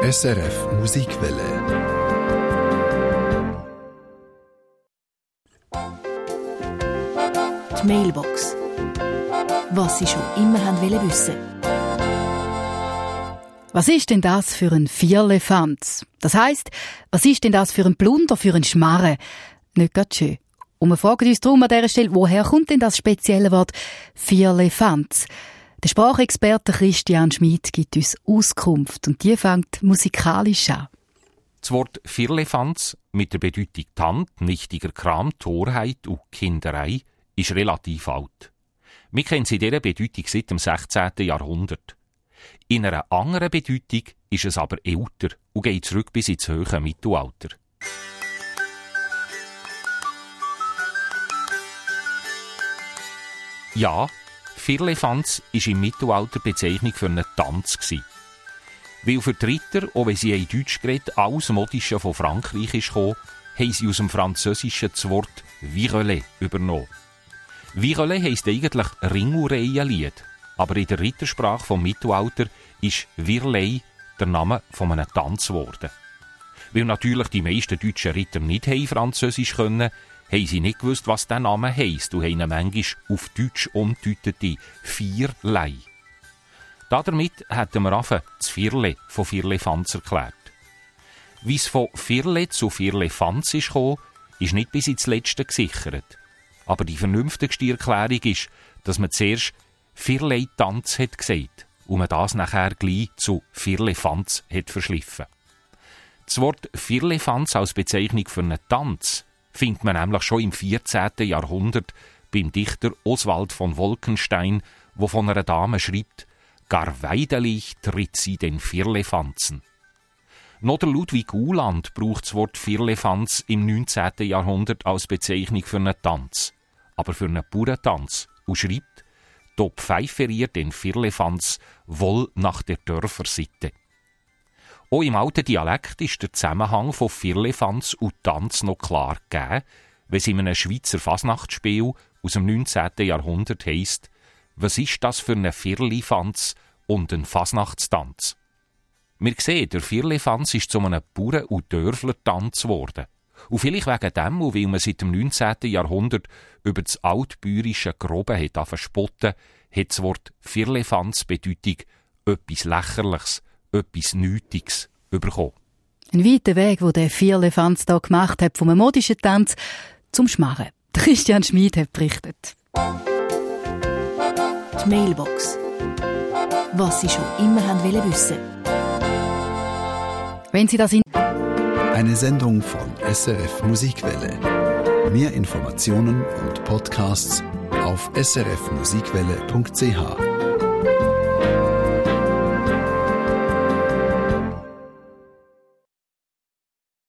SRF Musikwelle. Die Mailbox. Was Sie schon immer haben wissen. Was ist denn das für ein Vierlefanz? Das heisst, was ist denn das für ein Plunder, für ein Schmarren? Nicht grad schön. Und wir fragen uns darum an dieser Stelle, woher kommt denn das spezielle Wort Vierlefanz? Der Sprachexperte Christian Schmid gibt uns Auskunft und die fängt musikalisch an. Das Wort Firlefanz mit der Bedeutung Tand, nichtiger Kram, Torheit und Kinderei ist relativ alt. Wir kennen sie in dieser Bedeutung seit dem 16. Jahrhundert. In einer anderen Bedeutung ist es aber älter und geht zurück bis ins hohe Mittelalter. Ja, Firlefanz war im Mittelalter Bezeichnung für einen Tanz. Weil für die Ritter, auch wenn sie in Deutsch geredet, alles Modische von Frankreich ist gekommen, haben sie aus dem Französischen das Wort Virelet übernommen. Virelet heisst eigentlich Ringelreihenlied, aber in der Rittersprache vom Mittelalter ist Virelei der Name von einem Tanz geworden. Weil natürlich die meisten deutschen Ritter nicht Französisch können, haben sie nicht gewusst, was der Name heisst und haben ihn manchmal auf Deutsch umdeutete Vierlei. Damit hätten wir angefangen, das Vierle von Firlefanz erklärt. Wie es von Firle zu Firlefanz ist gekommen, ist nicht bis ins Letzte gesichert. Aber die vernünftigste Erklärung ist, dass man zuerst Firle-Tanz hat gesagt und man das nachher gleich zu Firlefanz hat verschliffen. Das Wort Firlefanz als Bezeichnung für einen Tanz findet man nämlich schon im 14. Jahrhundert beim Dichter Oswald von Wolkenstein, wo von einer Dame schreibt: «Gar weidelig tritt sie den Firlefanzen». Noch der Ludwig Uhland braucht das Wort Firlefanz im 19. Jahrhundert als Bezeichnung für einen Tanz, aber für einen Bauerntanz, und schreibt: «Do pfeifer ihr den Firlefanz wohl nach der Dörfersitte». Auch im alten Dialekt ist der Zusammenhang von Firlefanz und Tanz noch klar gegeben, wenn es in einem Schweizer Fasnachtsspiel aus dem 19. Jahrhundert heisst: «Was ist das für eine Firlefanz und ein Fasnachtstanz?» Wir sehen, der Firlefanz ist zu einem Bauern- und Dörflertanz geworden. Und vielleicht wegen dem, und weil man seit dem 19. Jahrhundert über das altbäuerische Grobe hat verspotten, hat das Wort Firlefanz Bedeutung etwas Lächerliches, etwas Nötiges bekommen. Ein weiter Weg, den der Firlefanz da gemacht hat, vom modischen Tanz zum Schmarren. Christian Schmid hat berichtet. Die Mailbox. Was Sie schon immer haben wissen. Wenn Sie das in Eine Sendung von SRF Musikwelle. Mehr Informationen und Podcasts auf srfmusikwelle.ch.